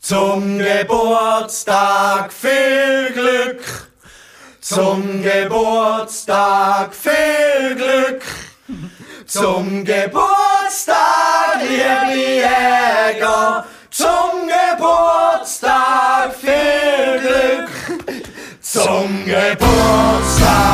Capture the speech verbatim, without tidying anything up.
Zum Geburtstag viel Glück, zum Geburtstag viel Glück, zum Geburtstag, liebe Jäger, zum Geburtstag viel Glück, zum Geburtstag.